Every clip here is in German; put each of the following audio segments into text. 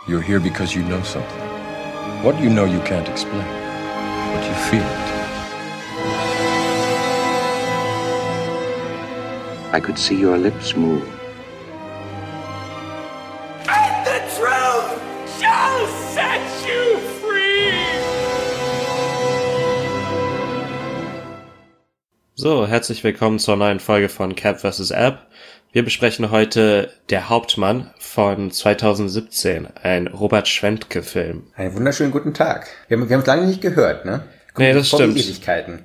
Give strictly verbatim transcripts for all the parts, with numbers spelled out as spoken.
You're here because you know something. What you know you can't explain, but you feel it. I could see your lips move. And the truth shall set you free! So, herzlich willkommen zur neuen Folge von Cap versus. App. Wir besprechen heute Der Hauptmann von zweitausendsiebzehn, ein Robert Schwentke-Film. Einen wunderschönen guten Tag. Wir haben, wir haben es lange nicht gehört, ne? Nee, das stimmt. Ewigkeiten.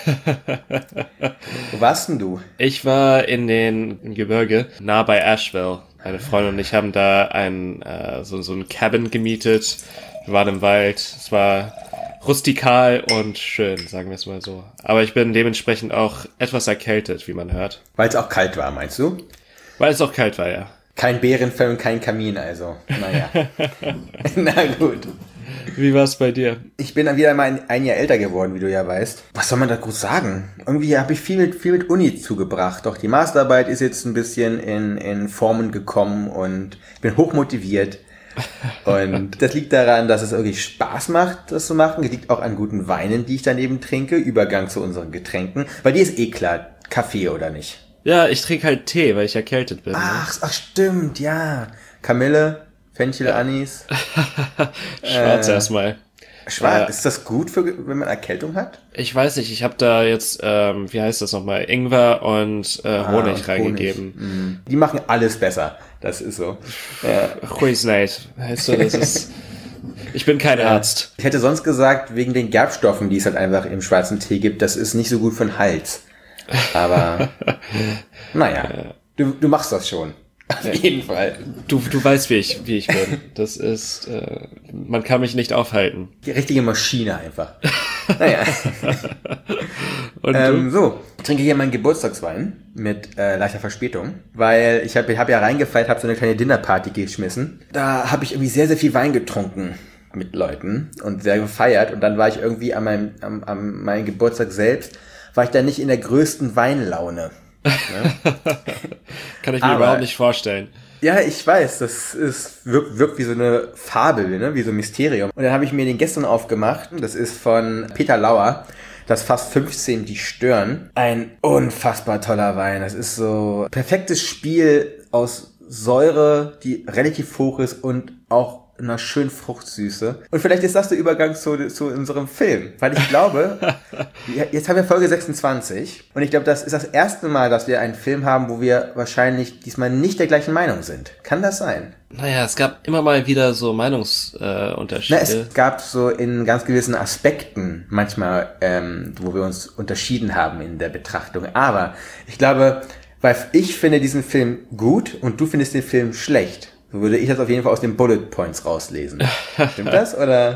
Wo warst denn du? Ich war in den im Gebirge, nah bei Asheville. Meine Freundin und ich haben da ein äh, so, so ein Cabin gemietet. Wir waren im Wald. Es war rustikal und schön, sagen wir es mal so. Aber ich bin dementsprechend auch etwas erkältet, wie man hört. Weil es auch kalt war, meinst du? Weil es auch kalt war, ja. Kein Bärenfell und kein Kamin, also. Naja. Na gut. Wie war es bei dir? Ich bin dann wieder mal ein, ein Jahr älter geworden, wie du ja weißt. Was soll man da groß sagen? Irgendwie habe ich viel mit, viel mit Uni zugebracht. Doch die Masterarbeit ist jetzt ein bisschen in, in Formen gekommen und ich bin hochmotiviert. Und das liegt daran, dass es irgendwie Spaß macht, das zu machen. Es liegt auch an guten Weinen, die ich daneben trinke. Übergang zu unseren Getränken. Bei dir ist eh klar, Kaffee oder nicht? Ja, ich trinke halt Tee, weil ich erkältet bin. Ach, ach stimmt, ja. Kamille, Fenchel, Anis. Schwarz äh, erstmal. Schwarz, Äh, ist das gut, für, wenn man Erkältung hat? Ich weiß nicht, ich habe da jetzt, ähm, wie heißt das nochmal, Ingwer und äh, Honig Ah, reingegeben. Honig. Mhm. Die machen alles besser, das ist so. Ja. Ruhig nicht, weißt du, das ist... Ich bin kein Arzt. Ich hätte sonst gesagt, wegen den Gerbstoffen, die es halt einfach im schwarzen Tee gibt, das ist nicht so gut für den Hals. Aber, naja, du, du machst das schon. Auf jeden Fall. Du, du weißt, wie ich, wie ich bin. Das ist, äh, man kann mich nicht aufhalten. Die richtige Maschine einfach. Naja. Und ähm, du? so, ich trinke hier meinen Geburtstagswein mit äh, leichter Verspätung, weil ich habe hab ja reingefeiert, habe so eine kleine Dinnerparty geschmissen. Da habe ich irgendwie sehr, sehr viel Wein getrunken mit Leuten und sehr gefeiert. Und dann war ich irgendwie an meinem, am, am meinem Geburtstag selbst, war ich da nicht in der größten Weinlaune. Ne? Kann ich mir Aber, überhaupt nicht vorstellen. Ja, ich weiß, das ist, wirkt, wirkt wie so eine Fabel, ne? Wie so ein Mysterium. Und dann habe ich mir den gestern aufgemacht. Das ist von Peter Lauer. Das Fass fünfzehn, die Stören. Ein unfassbar toller Wein. Das ist so perfektes Spiel aus Säure, die relativ hoch ist und auch einer schönen Fruchtsüße. Und vielleicht ist das der Übergang zu, zu unserem Film. Weil ich glaube, jetzt haben wir Folge sechsundzwanzig und ich glaube, das ist das erste Mal, dass wir einen Film haben, wo wir wahrscheinlich diesmal nicht der gleichen Meinung sind. Kann das sein? Naja, es gab immer mal wieder so Meinungsunterschiede. Äh, Unterschiede. Na, es gab so in ganz gewissen Aspekten manchmal, ähm, wo wir uns unterschieden haben in der Betrachtung. Aber ich glaube, weil ich finde diesen Film gut und du findest den Film schlecht. So würde ich das auf jeden Fall aus den Bullet Points rauslesen. Stimmt das, oder?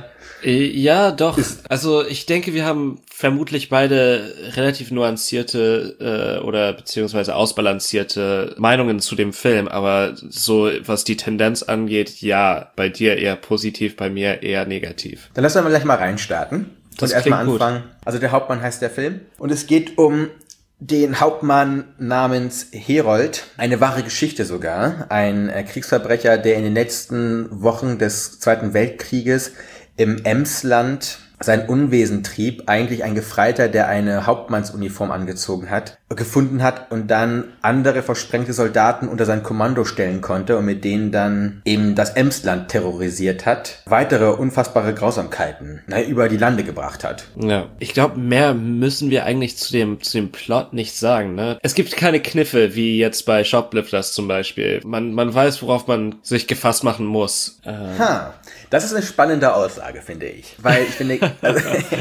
Ja, doch. Also ich denke, wir haben vermutlich beide relativ nuancierte äh, oder beziehungsweise ausbalancierte Meinungen zu dem Film. Aber so, was die Tendenz angeht, ja, bei dir eher positiv, bei mir eher negativ. Dann lassen wir mal gleich mal reinstarten. Das und erstmal klingt gut. anfangen. Also der Hauptmann heißt der Film. Und es geht um den Hauptmann namens Herold, eine wahre Geschichte sogar, ein äh, Kriegsverbrecher, der in den letzten Wochen des Zweiten Weltkrieges im Emsland sein Unwesen trieb, eigentlich ein Gefreiter, der eine Hauptmannsuniform angezogen hat, gefunden hat und dann andere versprengte Soldaten unter sein Kommando stellen konnte und mit denen dann eben das Emsland terrorisiert hat, weitere unfassbare Grausamkeiten na, über die Lande gebracht hat. Ja, ich glaube, mehr müssen wir eigentlich zu dem zu dem Plot nicht sagen, ne? Es gibt keine Kniffe, wie jetzt bei Shoplifters zum Beispiel. Man man weiß, worauf man sich gefasst machen muss. Ähm. Ha, das ist eine spannende Aussage, finde ich. Weil ich finde, also,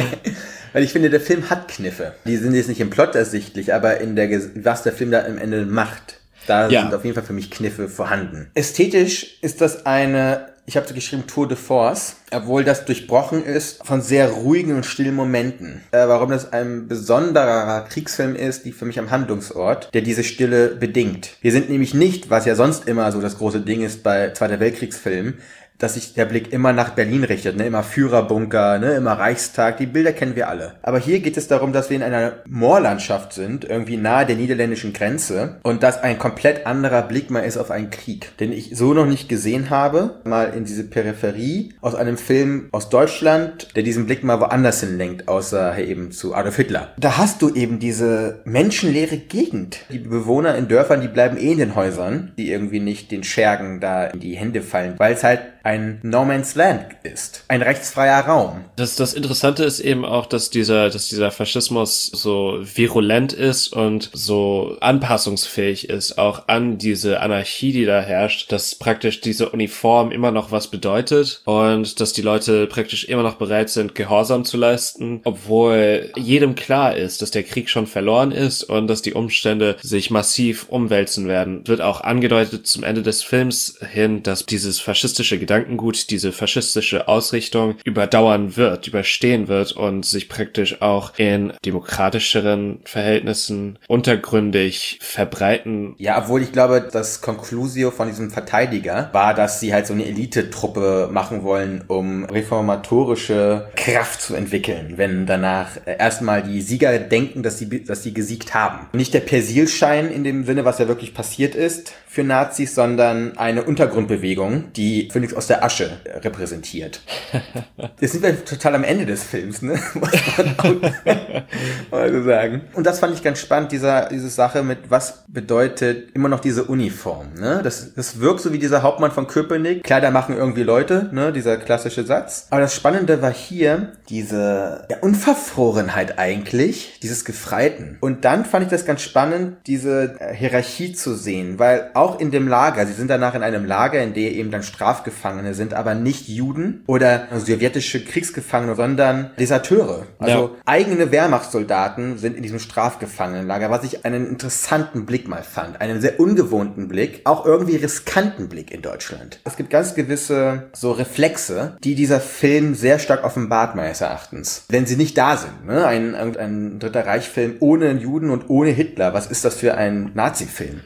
weil ich finde, der Film hat Kniffe. Die sind jetzt nicht im Plot ersichtlich, aber in der, was der Film da am Ende macht, da ja. sind auf jeden Fall für mich Kniffe vorhanden. Ästhetisch ist das eine, ich habe so geschrieben, Tour de Force, obwohl das durchbrochen ist von sehr ruhigen und stillen Momenten. Äh, warum das ein besonderer Kriegsfilm ist, die für mich am Handlungsort, der diese Stille bedingt. Wir sind nämlich nicht, was ja sonst immer so das große Ding ist bei Zweiter Weltkriegsfilmen, dass sich der Blick immer nach Berlin richtet, ne? Immer Führerbunker, ne? Immer Reichstag, die Bilder kennen wir alle. Aber hier geht es darum, dass wir in einer Moorlandschaft sind, irgendwie nahe der niederländischen Grenze und dass ein komplett anderer Blick mal ist auf einen Krieg, den ich so noch nicht gesehen habe, mal in diese Peripherie aus einem Film aus Deutschland, der diesen Blick mal woanders hinlenkt, außer eben zu Adolf Hitler. Da hast du eben diese menschenleere Gegend. Die Bewohner in Dörfern, die bleiben eh in den Häusern, die irgendwie nicht den Schergen da in die Hände fallen, weil es halt ein No Man's Land ist. Ein rechtsfreier Raum. Das, das Interessante ist eben auch, dass dieser, dass dieser Faschismus so virulent ist und so anpassungsfähig ist, auch an diese Anarchie, die da herrscht, dass praktisch diese Uniform immer noch was bedeutet und dass die Leute praktisch immer noch bereit sind, Gehorsam zu leisten, obwohl jedem klar ist, dass der Krieg schon verloren ist und dass die Umstände sich massiv umwälzen werden. Wird auch angedeutet zum Ende des Films hin, dass dieses faschistische Gedankengut, diese faschistische Ausrichtung überdauern wird, überstehen wird und sich praktisch auch in demokratischeren Verhältnissen untergründig verbreiten. Ja, obwohl ich glaube, das Conclusio von diesem Verteidiger war, dass sie halt so eine Elitetruppe machen wollen, um reformatorische Kraft zu entwickeln, wenn danach erstmal die Sieger denken, dass sie, dass sie gesiegt haben. Nicht der Persilschein in dem Sinne, was ja wirklich passiert ist für Nazis, sondern eine Untergrundbewegung, die Phönix aus der Asche repräsentiert. Jetzt sind wir total am Ende des Films, ne? Muss man auch mal so sagen. Und das fand ich ganz spannend, dieser, diese Sache mit, was bedeutet immer noch diese Uniform, ne? Das, das wirkt so wie dieser Hauptmann von Köpenick. Kleider machen irgendwie Leute, ne? Dieser klassische Satz. Aber das Spannende war hier diese ja, Unverfrorenheit eigentlich, dieses Gefreiten. Und dann fand ich das ganz spannend, diese Hierarchie zu sehen, weil auch in dem Lager, sie sind danach in einem Lager, in dem eben dann Strafgefangene sind, aber nicht Juden oder sowjetische Kriegsgefangene, sondern Deserteure. Also ja. Eigene Wehrmachtssoldaten sind in diesem Strafgefangenenlager, was ich einen interessanten Blick mal fand. Einen sehr ungewohnten Blick, auch irgendwie riskanten Blick in Deutschland. Es gibt ganz gewisse so Reflexe, die dieser Film sehr stark offenbart, meines Erachtens. Wenn sie nicht da sind, ne? Ein, ein Dritter Reich-Film ohne Juden und ohne Hitler. Was ist das für ein Nazi-Film?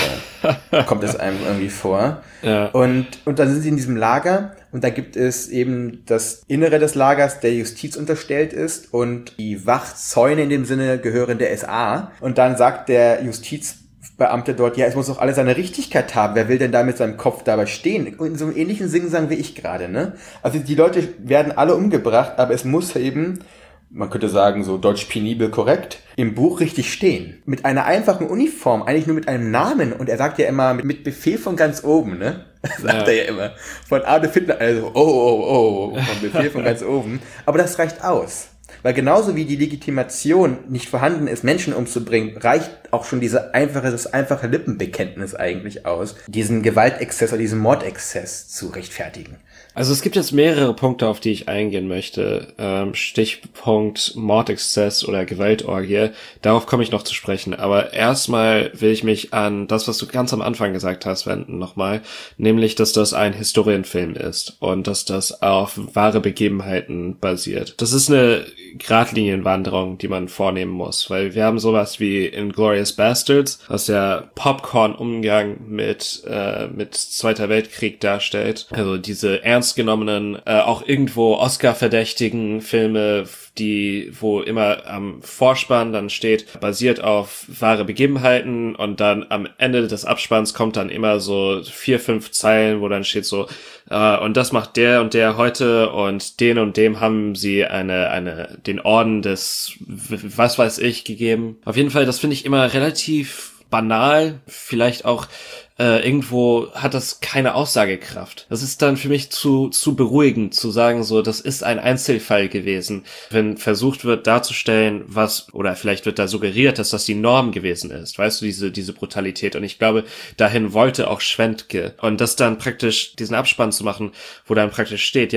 So, kommt es einem irgendwie vor. Ja. Und, und dann sind sie in diesem Lager und da gibt es eben das Innere des Lagers, der Justiz unterstellt ist und die Wachzäune in dem Sinne gehören der S A. Und dann sagt der Justizbeamte dort, ja, es muss doch alles seine Richtigkeit haben. Wer will denn da mit seinem Kopf dabei stehen? Und in so einem ähnlichen Singsang wie ich gerade, ne? Also die Leute werden alle umgebracht, aber es muss eben, man könnte sagen, so deutsch penibel korrekt, im Buch richtig stehen. Mit einer einfachen Uniform, eigentlich nur mit einem Namen. Und er sagt ja immer, mit, mit Befehl von ganz oben, ne? Sagt ja. er ja immer. Von Adolf Hitler, also, oh, oh, oh, von Befehl von ganz oben. Aber das reicht aus. Weil genauso wie die Legitimation nicht vorhanden ist, Menschen umzubringen, reicht auch schon diese einfache, das einfache Lippenbekenntnis eigentlich aus, diesen Gewaltexzess oder diesen Mordexzess zu rechtfertigen. Also es gibt jetzt mehrere Punkte, auf die ich eingehen möchte. Ähm, Stichpunkt Mordexzess oder Gewaltorgie. Darauf komme ich noch zu sprechen. Aber erstmal will ich mich an das, was du ganz am Anfang gesagt hast, wenden nochmal. Nämlich, dass das ein Historienfilm ist und dass das auf wahre Begebenheiten basiert. Das ist eine Gradlinienwanderung, die man vornehmen muss. Weil wir haben sowas wie Inglourious Bastards, was der Popcorn-Umgang mit, äh, mit Zweiter Weltkrieg darstellt. Also diese ernst genommenen, äh, auch irgendwo Oscar-verdächtigen Filme, die, wo immer am Vorspann dann steht, basiert auf wahre Begebenheiten und dann am Ende des Abspanns kommt dann immer so vier, fünf Zeilen, wo dann steht so, äh, und das macht der und der heute und den und dem haben sie eine, eine, den Orden des, was weiß ich, gegeben. Auf jeden Fall, das finde ich immer relativ banal, vielleicht auch Äh, irgendwo hat das keine Aussagekraft. Das ist dann für mich zu zu beruhigend, zu sagen, so, das ist ein Einzelfall gewesen. Wenn versucht wird darzustellen, was, oder vielleicht wird da suggeriert, dass das die Norm gewesen ist. Weißt du, diese diese Brutalität. Und ich glaube, dahin wollte auch Schwentke. Und das dann praktisch, diesen Abspann zu machen, wo dann praktisch steht, ja,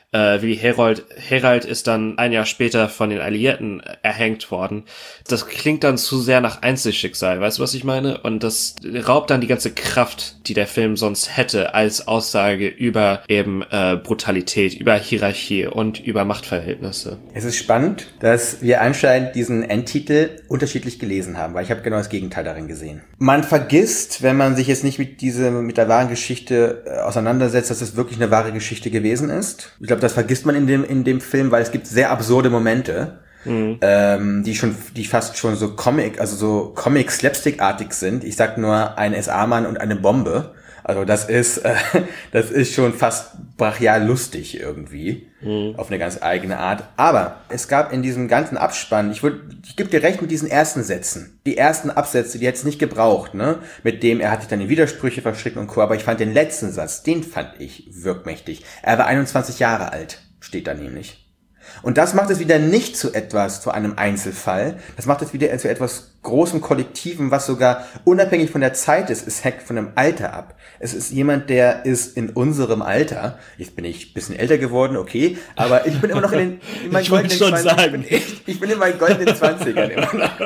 äh, wie Herold, Herald ist dann ein Jahr später von den Alliierten erhängt worden. Das klingt dann zu sehr nach Einzelschicksal, weißt du, was ich meine? Und das raubt dann die ganze Kraft, die der Film sonst hätte, als Aussage über eben äh, Brutalität, über Hierarchie und über Machtverhältnisse. Es ist spannend, dass wir anscheinend diesen Endtitel unterschiedlich gelesen haben, weil ich habe genau das Gegenteil darin gesehen. Man vergisst, wenn man sich jetzt nicht mit diese, mit der wahren Geschichte äh, auseinandersetzt, dass es wirklich eine wahre Geschichte gewesen ist. Ich glaube, das vergisst man in dem, in dem Film, weil es gibt sehr absurde Momente, mhm. ähm, die schon, die fast schon so Comic, also so Comic-Slapstick-artig sind. Ich sag nur ein S A-Mann und eine Bombe. Also das ist, äh, das ist schon fast brachial lustig irgendwie, mhm. auf eine ganz eigene Art. Aber es gab in diesem ganzen Abspann, ich würde, ich gebe dir recht mit diesen ersten Sätzen, die ersten Absätze, die hätte es nicht gebraucht, ne? Mit dem, er hat sich dann in Widersprüche verstrickt und Co. Aber ich fand den letzten Satz, den fand ich wirkmächtig. Er war einundzwanzig Jahre alt, steht da nämlich. Und das macht es wieder nicht zu etwas, zu einem Einzelfall. Das macht es wieder zu etwas großem Kollektiven, was sogar unabhängig von der Zeit ist. Es hängt von dem Alter ab. Es ist jemand, der ist in unserem Alter. Jetzt bin ich ein bisschen älter geworden, okay. Aber ich bin immer noch in, den, in meinen goldenen zwanzigern. Ich bin, ich, ich bin in meinen goldenen Zwanzigern immer noch.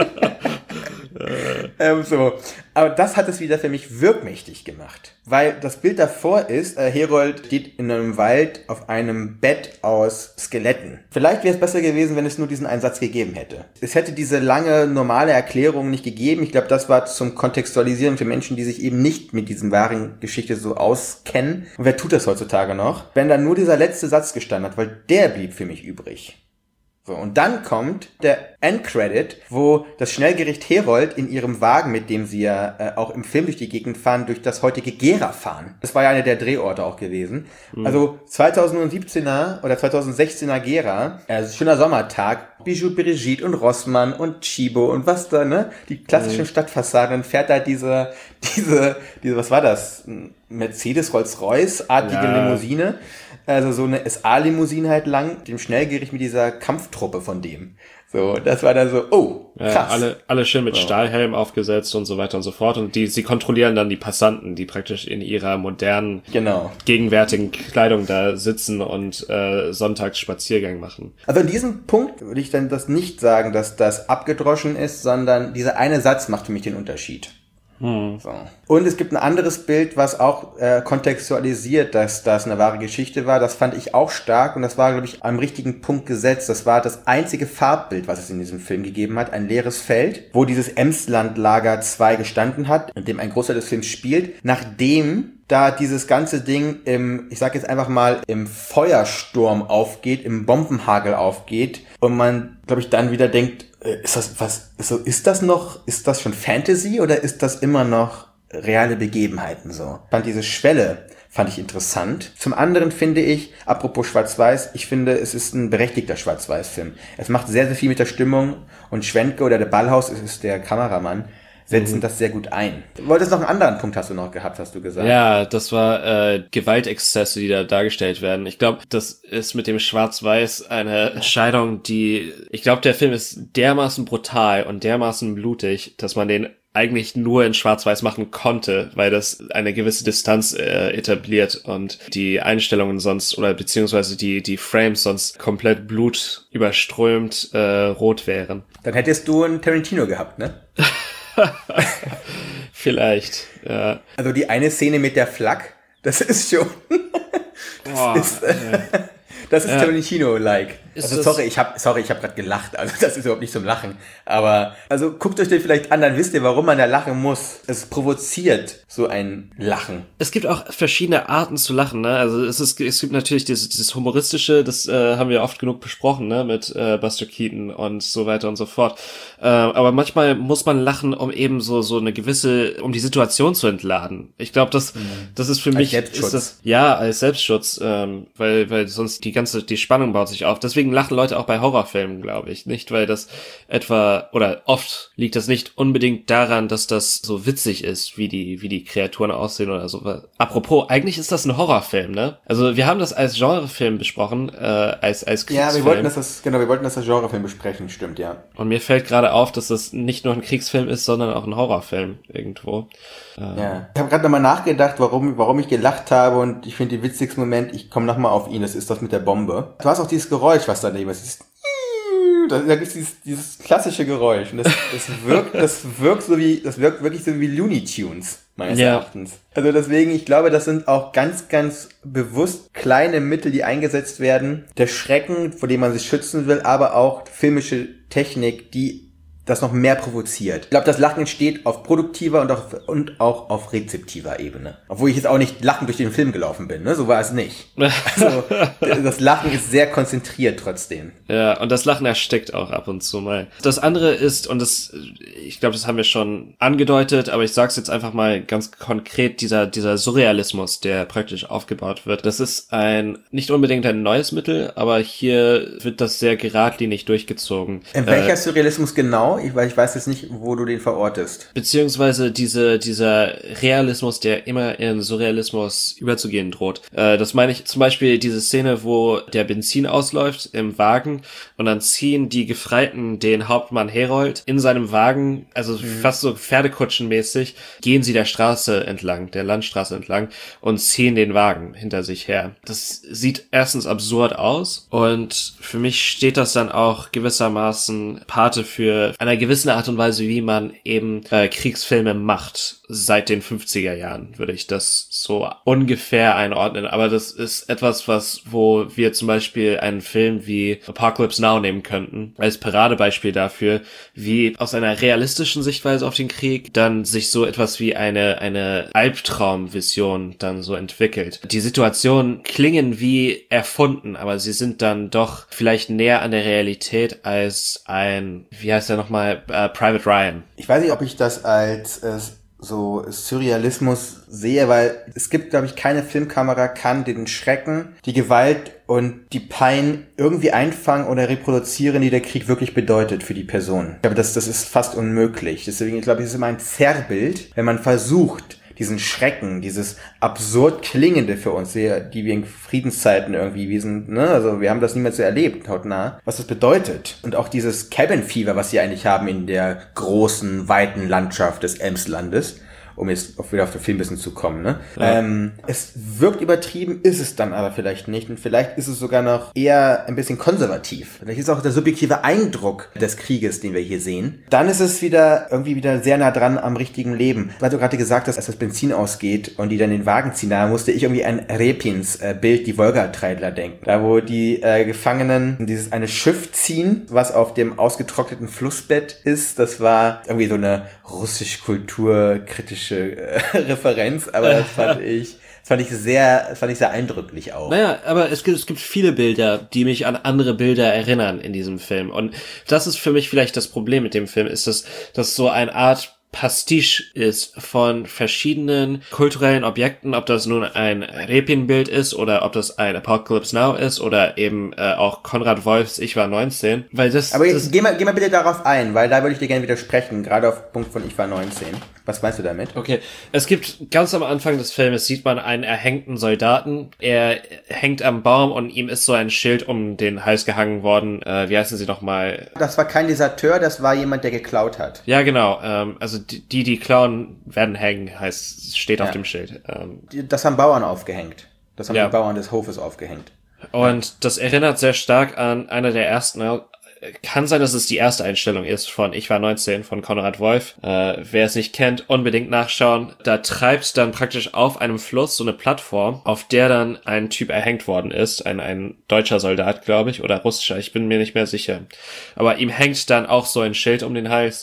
ähm, so. Aber das hat es wieder für mich wirkmächtig gemacht. Weil das Bild davor ist, äh, Herold steht in einem Wald auf einem Bett aus Skeletten. Vielleicht wäre es besser gewesen, wenn es nur diesen einen Satz gegeben hätte. Es hätte diese lange, normale Erklärung nicht gegeben. Ich glaube, das war zum Kontextualisieren für Menschen, die sich eben nicht mit diesen wahren Geschichte so auskennen. Und wer tut das heutzutage noch? Wenn da nur dieser letzte Satz gestanden hat, weil der blieb für mich übrig. So, und dann kommt der Endcredit, wo das Schnellgericht Herold in ihrem Wagen, mit dem sie ja äh, auch im Film durch die Gegend fahren, durch das heutige Gera fahren. Das war ja einer der Drehorte auch gewesen. Mhm. Also zweitausendsiebzehner oder zweitausendsechzehner Gera, also schöner Sommertag, Bijou Brigitte und Rossmann und Chibo und was da, ne? Die klassischen mhm. Stadtfassaden, fährt da diese, diese, diese, was war das? Mercedes Rolls-Royce-artige ja. Limousine. Also so eine S A-Limousine halt lang, dem Schnellgericht mit dieser Kampftruppe von dem. So, das war dann so, oh, krass. Ja, alle, alle schön mit so. Stahlhelm aufgesetzt und so weiter und so fort. Und die, sie kontrollieren dann die Passanten, die praktisch in ihrer modernen, genau. gegenwärtigen Kleidung da sitzen und äh, Sonntagsspaziergang machen. Also in diesem Punkt würde ich dann das nicht sagen, dass das abgedroschen ist, sondern dieser eine Satz macht für mich den Unterschied. Hm. So. Und es gibt ein anderes Bild, was auch äh, kontextualisiert, dass das eine wahre Geschichte war. Das fand ich auch stark und das war, glaube ich, am richtigen Punkt gesetzt. Das war das einzige Farbbild, was es in diesem Film gegeben hat. Ein leeres Feld, wo dieses Emsland-Lager zwei gestanden hat, in dem ein Großteil des Films spielt, nachdem da dieses ganze Ding im, ich sag jetzt einfach mal, im Feuersturm aufgeht, im Bombenhagel aufgeht und man, glaube ich, dann wieder denkt, ist das, was, so, ist das noch, ist das schon Fantasy oder ist das immer noch reale Begebenheiten so? Ich fand diese Schwelle, fand ich interessant. Zum anderen finde ich, apropos Schwarz-Weiß, ich finde, es ist ein berechtigter Schwarz-Weiß-Film. Es macht sehr, sehr viel mit der Stimmung und Schwentke oder der Ballhaus, es ist der Kameramann, setzen mhm. das sehr gut ein. Du wolltest noch einen anderen Punkt hast du noch gehabt, hast du gesagt. Ja, das war äh, Gewaltexzesse, die da dargestellt werden. Ich glaube, das ist mit dem Schwarz-Weiß eine Entscheidung, die, ich glaube, der Film ist dermaßen brutal und dermaßen blutig, dass man den eigentlich nur in Schwarz-Weiß machen konnte, weil das eine gewisse Distanz äh, etabliert und die Einstellungen sonst oder beziehungsweise die die Frames sonst komplett blutüberströmt äh, rot wären. Dann hättest du einen Tarantino gehabt, ne? Vielleicht, ja. Also die eine Szene mit der Flak, das ist schon... das Boah, ist, äh, ja. das ist ja. Tarantino-like. Ist Also das- sorry, ich habe sorry, ich habe gerade gelacht. Also das ist überhaupt nicht zum Lachen. Aber also guckt euch den vielleicht an, dann wisst ihr, warum man da lachen muss. Es provoziert so ein Lachen. Es gibt auch verschiedene Arten zu lachen, ne? Also es ist, es gibt natürlich dieses, dieses humoristische, das äh, haben wir oft genug besprochen, ne? Mit äh, Buster Keaton und so weiter und so fort. Äh, aber manchmal muss man lachen, um eben so so eine gewisse, um die Situation zu entladen. Ich glaube, das das ist für Als mich Selbstschutz. ist das ja als Selbstschutz, ähm, weil weil sonst die ganze die Spannung baut sich auf. Deswegen deswegen lachen Leute auch bei Horrorfilmen, glaube ich. Nicht, weil das etwa, oder oft liegt das nicht unbedingt daran, dass das so witzig ist, wie die, wie die Kreaturen aussehen oder so. Apropos, eigentlich ist das ein Horrorfilm, ne? Also wir haben das als Genrefilm besprochen, äh, als, als Kriegsfilm. Ja, wir wollten das, das, genau, wir wollten das als Genrefilm besprechen, stimmt, ja. Und mir fällt gerade auf, dass das nicht nur ein Kriegsfilm ist, sondern auch ein Horrorfilm irgendwo. Ja. Ich habe gerade nochmal nachgedacht, warum, warum ich gelacht habe, und ich finde den witzigsten Moment, ich komme nochmal auf ihn, das ist das mit der Bombe. Du hast auch dieses Geräusch, was daneben ist. Dieses Da, da gibt es dieses, dieses klassische Geräusch. Und das, das wirkt, das wirkt so wie, das wirkt wirklich so wie Looney Tunes, meines ja. Erachtens. Also deswegen, ich glaube, das sind auch ganz, ganz bewusst kleine Mittel, die eingesetzt werden. Der Schrecken, vor dem man sich schützen will, aber auch filmische Technik, die das noch mehr provoziert. Ich glaube, das Lachen entsteht auf produktiver und auch, und auch auf rezeptiver Ebene. Obwohl ich jetzt auch nicht lachend durch den Film gelaufen bin, ne? So war es nicht. Also, das Lachen ist sehr konzentriert trotzdem. Ja, und das Lachen erstickt auch ab und zu mal. Das andere ist, und das, ich glaube, das haben wir schon angedeutet, aber ich sag's jetzt einfach mal ganz konkret, dieser, dieser Surrealismus, der praktisch aufgebaut wird. Das ist ein, nicht unbedingt ein neues Mittel, aber hier wird das sehr geradlinig durchgezogen. In welcher äh, Surrealismus genau? Ich, weil ich weiß jetzt nicht, wo du den verortest. Beziehungsweise diese, dieser Realismus, der immer in Surrealismus überzugehen droht. Äh, das meine ich zum Beispiel diese Szene, wo der Benzin ausläuft im Wagen und dann ziehen die Gefreiten den Hauptmann Herold in seinem Wagen, also mhm. fast so Pferdekutschenmäßig, gehen sie der Straße entlang, der Landstraße entlang und ziehen den Wagen hinter sich her. Das sieht erstens absurd aus und für mich steht das dann auch gewissermaßen Pate für einer gewissen Art und Weise, wie man eben äh, Kriegsfilme macht. Seit den fünfziger Jahren würde ich das so ungefähr einordnen. Aber das ist etwas, was, wo wir zum Beispiel einen Film wie Apocalypse Now nehmen könnten, als Paradebeispiel dafür, wie aus einer realistischen Sichtweise auf den Krieg dann sich so etwas wie eine, eine Albtraumvision dann so entwickelt. Die Situationen klingen wie erfunden, aber sie sind dann doch vielleicht näher an der Realität als ein, wie heißt der nochmal, äh, Private Ryan. Ich weiß nicht, ob ich das als äh, so Surrealismus sehe, weil es gibt, glaube ich, keine Filmkamera kann den Schrecken, die Gewalt und die Pein irgendwie einfangen oder reproduzieren, die der Krieg wirklich bedeutet für die Person. Ich glaube, das, das ist fast unmöglich. Deswegen, ich glaube, es ist immer ein Zerrbild, wenn man versucht, diesen Schrecken, dieses absurd klingende für uns, die wir in Friedenszeiten irgendwie, wir sind, ne, also wir haben das niemals so erlebt, hautnah, was das bedeutet. Und auch dieses Cabin Fever, was sie eigentlich haben in der großen, weiten Landschaft des Emslandes, um jetzt auch wieder auf den Film ein bisschen zu kommen, ne? Ja. Ähm, es wirkt übertrieben, ist es dann aber vielleicht nicht. Und vielleicht ist es sogar noch eher ein bisschen konservativ. Vielleicht ist auch der subjektive Eindruck des Krieges, den wir hier sehen. Dann ist es wieder irgendwie wieder sehr nah dran am richtigen Leben. Weil du gerade gesagt hast, als das Benzin ausgeht und die dann den Wagen ziehen, da musste ich irgendwie an Repins äh, Bild, die Wolga-Treidler denken. Da wo die äh, Gefangenen dieses eine Schiff ziehen, was auf dem ausgetrockneten Flussbett ist. Das war irgendwie so eine russisch-kulturkritische Referenz, aber das fand ich, das fand ich sehr, das fand ich sehr eindrücklich auch. Naja, aber es gibt, es gibt viele Bilder, die mich an andere Bilder erinnern in diesem Film. Und das ist für mich vielleicht das Problem mit dem Film, ist, dass das so eine Art Pastiche ist von verschiedenen kulturellen Objekten, ob das nun ein Repin-Bild ist oder ob das ein Apocalypse Now ist oder eben äh, auch Konrad Wolfs Ich war neunzehn, weil das... Aber das jetzt, geh mal, geh mal bitte darauf ein, weil da würde ich dir gerne widersprechen, gerade auf Punkt von Ich war neunzehn. Was meinst du damit? Okay, es gibt ganz am Anfang des Filmes sieht man einen erhängten Soldaten, er hängt am Baum und ihm ist so ein Schild um den Hals gehangen worden, äh, wie heißen sie nochmal? Das war kein Deserteur, das war jemand, der geklaut hat. Ja, genau, ähm, also die, die klauen, werden hängen, heißt, steht ja auf dem Schild. Ähm, das haben Bauern aufgehängt. Das haben ja. die Bauern des Hofes aufgehängt. Und ja. das erinnert sehr stark an einer der ersten, kann sein, dass es die erste Einstellung ist von Ich war neunzehn von Konrad Wolf. Äh, wer es nicht kennt, unbedingt nachschauen. Da treibt dann praktisch auf einem Fluss so eine Plattform, auf der dann ein Typ erhängt worden ist. Ein, ein deutscher Soldat, glaube ich, oder russischer, ich bin mir nicht mehr sicher. Aber ihm hängt dann auch so ein Schild um den Hals.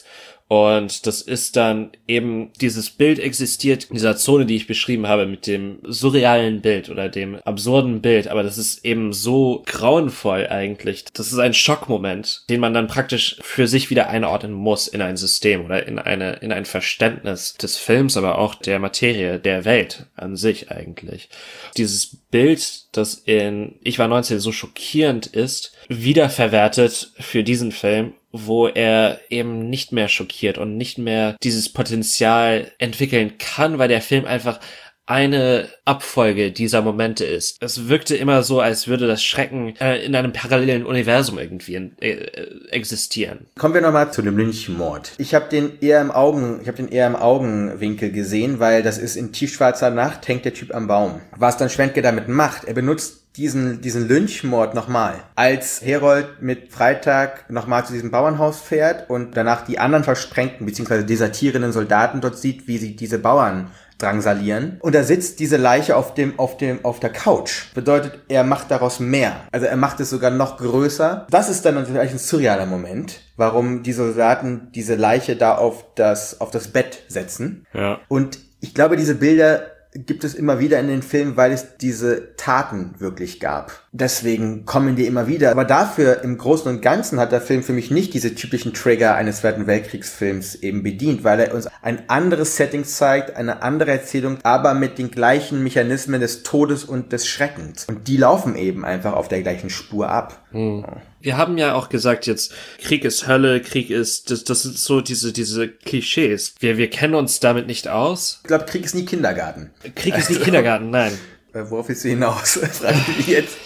Und das ist dann eben, dieses Bild existiert in dieser Zone, die ich beschrieben habe, mit dem surrealen Bild oder dem absurden Bild, aber das ist eben so grauenvoll eigentlich. Das ist ein Schockmoment, den man dann praktisch für sich wieder einordnen muss in ein System oder in eine, in ein Verständnis des Films, aber auch der Materie, der Welt an sich eigentlich. Dieses Bild, das in Ich war neunzehn so schockierend ist, wiederverwertet für diesen Film, wo er eben nicht mehr schockiert und nicht mehr dieses Potenzial entwickeln kann, weil der Film einfach eine Abfolge dieser Momente ist. Es wirkte immer so, als würde das Schrecken äh, in einem parallelen Universum irgendwie äh, existieren. Kommen wir nochmal zu dem Lynchmord. Ich habe den eher im Augen, ich habe den eher im Augenwinkel gesehen, weil das ist in tiefschwarzer Nacht, hängt der Typ am Baum. Was dann Schwentke damit macht, er benutzt diesen diesen Lynchmord nochmal, als Herold mit Freitag nochmal zu diesem Bauernhaus fährt und danach die anderen versprengten bzw. desertierenden Soldaten dort sieht, wie sie diese Bauern drangsalieren. Und da sitzt diese Leiche auf dem, auf dem, auf der Couch. Bedeutet, er macht daraus mehr. Also er macht es sogar noch größer. Das ist dann natürlich ein surrealer Moment, warum die Soldaten diese Leiche da auf das, auf das Bett setzen. Ja. Und ich glaube, diese Bilder gibt es immer wieder in den Filmen, weil es diese Taten wirklich gab. Deswegen kommen die immer wieder. Aber dafür im Großen und Ganzen hat der Film für mich nicht diese typischen Trigger eines Zweiten Weltkriegsfilms eben bedient, weil er uns ein anderes Setting zeigt, eine andere Erzählung, aber mit den gleichen Mechanismen des Todes und des Schreckens. Und die laufen eben einfach auf der gleichen Spur ab. Hm. Wir haben ja auch gesagt jetzt, Krieg ist Hölle, Krieg ist, das, das sind so diese, diese Klischees. Wir, wir kennen uns damit nicht aus. Ich glaube, Krieg ist nie Kindergarten. Krieg ist nie Kindergarten, nein. Worauf willst du hinaus? Frage ich mich jetzt.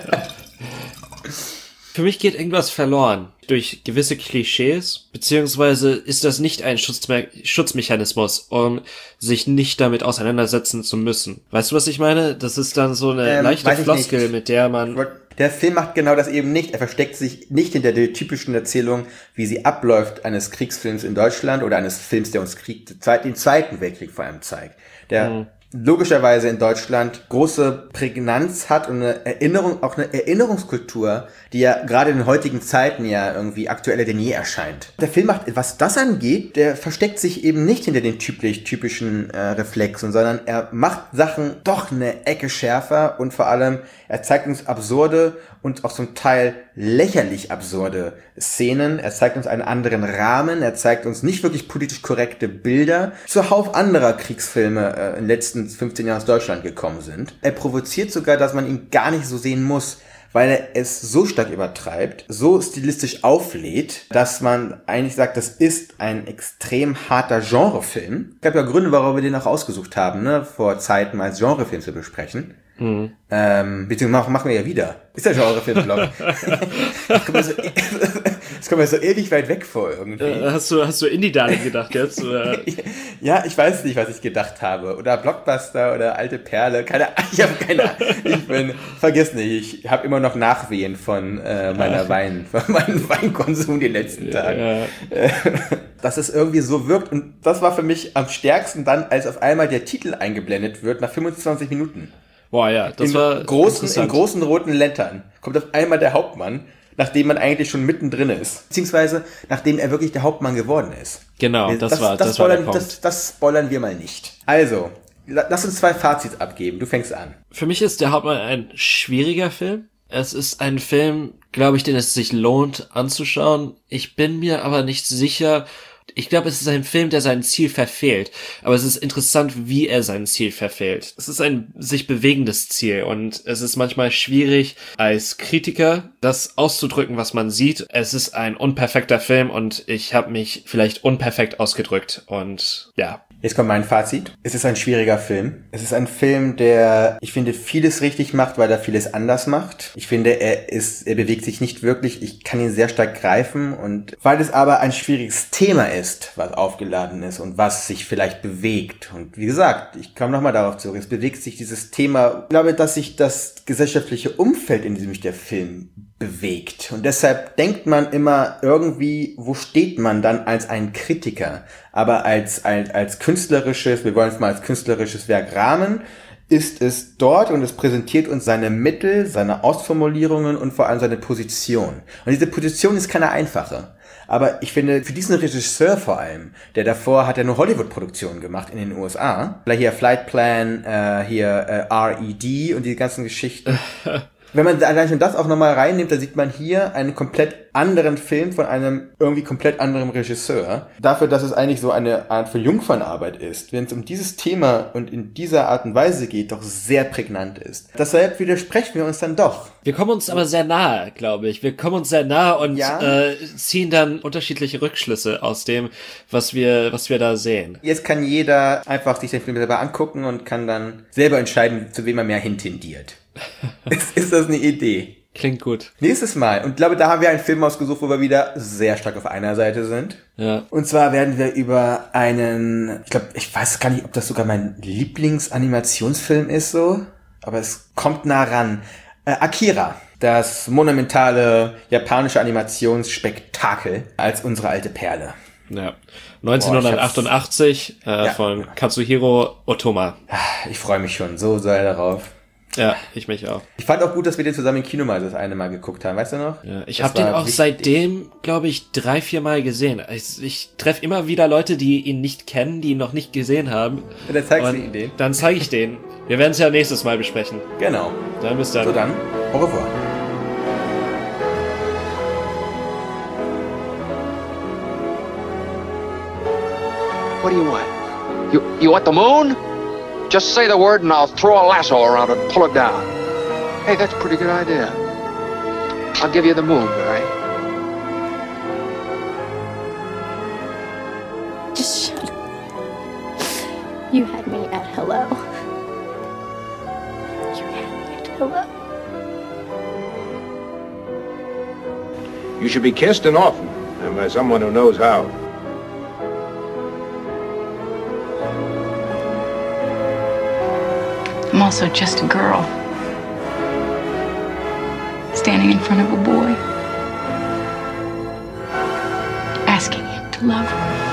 Für mich geht irgendwas verloren durch gewisse Klischees, beziehungsweise ist das nicht ein Schutzme- Schutzmechanismus, um sich nicht damit auseinandersetzen zu müssen. Weißt du, was ich meine? Das ist dann so eine ähm, leichte Floskel, mit der man... Der Film macht genau das eben nicht. Er versteckt sich nicht hinter der typischen Erzählung, wie sie abläuft, eines Kriegsfilms in Deutschland oder eines Films, der uns Krieg, den Zweiten Weltkrieg vor allem zeigt. Der mhm. logischerweise in Deutschland große Prägnanz hat und eine Erinnerung, auch eine Erinnerungskultur, die ja gerade in den heutigen Zeiten ja irgendwie aktueller denn je erscheint. Der Film macht, was das angeht, der versteckt sich eben nicht hinter den typisch, typischen äh, Reflexen, sondern er macht Sachen doch eine Ecke schärfer und vor allem, er zeigt uns absurde und auch zum Teil lächerlich absurde Szenen. Er zeigt uns einen anderen Rahmen. Er zeigt uns nicht wirklich politisch korrekte Bilder, zuhauf anderer Kriegsfilme äh, in den letzten fünfzehn Jahren aus Deutschland gekommen sind. Er provoziert sogar, dass man ihn gar nicht so sehen muss, weil er es so stark übertreibt, so stilistisch auflädt, dass man eigentlich sagt, das ist ein extrem harter Genrefilm. Es gab ja Gründe, warum wir den auch ausgesucht haben, ne, vor Zeiten mal als Genrefilm zu besprechen. Mhm. Ähm, beziehungsweise machen wir ja wieder. Ist der Genrefilm-Blog. Das kommt mir so, das kommt mir so ewig weit weg vor irgendwie. Äh, hast du, hast du Indie-Darling gedacht jetzt? Oder? Ja, ich weiß nicht, was ich gedacht habe. Oder Blockbuster oder Alte Perle. Keine Ahnung. Ich habe keine Ahnung. Ich bin, vergiss nicht, ich habe immer noch Nachwehen von äh, meiner Wein, von meinem Weinkonsum die letzten Tage. Ja. Dass es irgendwie so wirkt. Und das war für mich am stärksten dann, als auf einmal der Titel eingeblendet wird nach fünfundzwanzig Minuten. Boah, ja, das Im war großen, in großen roten Lettern kommt auf einmal der Hauptmann, nachdem man eigentlich schon mittendrin ist. Beziehungsweise, nachdem er wirklich der Hauptmann geworden ist. Genau, das, das war, das, das spoilern, war der Punkt. Das, das spoilern wir mal nicht. Also, lass uns zwei Fazits abgeben. Du fängst an. Für mich ist der Hauptmann ein schwieriger Film. Es ist ein Film, glaube ich, den es sich lohnt anzuschauen. Ich bin mir aber nicht sicher. Ich glaube, es ist ein Film, der sein Ziel verfehlt. Aber es ist interessant, wie er sein Ziel verfehlt. Es ist ein sich bewegendes Ziel und es ist manchmal schwierig, als Kritiker das auszudrücken, was man sieht. Es ist ein unperfekter Film und ich habe mich vielleicht unperfekt ausgedrückt und ja. Jetzt kommt mein Fazit. Es ist ein schwieriger Film. Es ist ein Film, der, ich finde, vieles richtig macht, weil er vieles anders macht. Ich finde, er ist, er bewegt sich nicht wirklich. Ich kann ihn sehr stark greifen und weil es aber ein schwieriges Thema ist, was aufgeladen ist und was sich vielleicht bewegt. Und wie gesagt, ich komme nochmal darauf zurück. Es bewegt sich dieses Thema. Ich glaube, dass sich das gesellschaftliche Umfeld, in dem sich der Film bewegt. Und deshalb denkt man immer irgendwie, wo steht man dann als ein Kritiker? Aber als, als, als künstlerisches, wir wollen es mal als künstlerisches Werk rahmen, ist es dort und es präsentiert uns seine Mittel, seine Ausformulierungen und vor allem seine Position. Und diese Position ist keine einfache. Aber ich finde, für diesen Regisseur vor allem, der davor hat er nur Hollywood-Produktionen gemacht in den U S A. Hier Flight Plan, äh, hier äh, R E D und die ganzen Geschichten. Wenn man allein schon das auch nochmal reinnimmt, dann sieht man hier einen komplett anderen Film von einem irgendwie komplett anderen Regisseur. Dafür, dass es eigentlich so eine Art von Jungfernarbeit ist, wenn es um dieses Thema und in dieser Art und Weise geht, doch sehr prägnant ist. Deshalb widersprechen wir uns dann doch. Wir kommen uns aber sehr nahe, glaube ich. Wir kommen uns sehr nahe und ja. äh, ziehen dann unterschiedliche Rückschlüsse aus dem, was wir, was wir da sehen. Jetzt kann jeder einfach sich den Film selber angucken und kann dann selber entscheiden, zu wem er mehr hintendiert. ist, ist das eine Idee? Klingt gut. Nächstes Mal. Und ich glaube, da haben wir einen Film ausgesucht, wo wir wieder sehr stark auf einer Seite sind. Ja. Und zwar werden wir über einen, ich glaube, ich weiß gar nicht, ob das sogar mein Lieblingsanimationsfilm ist so, aber es kommt nah ran. Äh, Akira. Das monumentale japanische Animationsspektakel als unsere alte Perle. Ja. neunzehnhundertachtundachtzig Boah, äh, ja. von Katsuhiro Otoma. Ich freue mich schon so sehr darauf. Ja, ich mich auch. Ich fand auch gut, dass wir den zusammen im Kino mal das eine Mal geguckt haben, weißt du noch? Ja, ich habe den auch wichtig. Seitdem, glaube ich, drei, vier Mal gesehen. Ich, ich treffe immer wieder Leute, die ihn nicht kennen, die ihn noch nicht gesehen haben. Ja, dann zeigst du ihnen den. Dann zeige ich den. Wir werden es ja nächstes Mal besprechen. Genau. Dann bis dann. So dann, au revoir. What do you want? You, you want the moon? Just say the word and I'll throw a lasso around it and pull it down. Hey, that's a pretty good idea. I'll give you the moon, Barry. Just shut up. You had me at hello. You had me at hello. You should be kissed and often, and by someone who knows how. I'm also just a girl, standing in front of a boy, asking him to love her.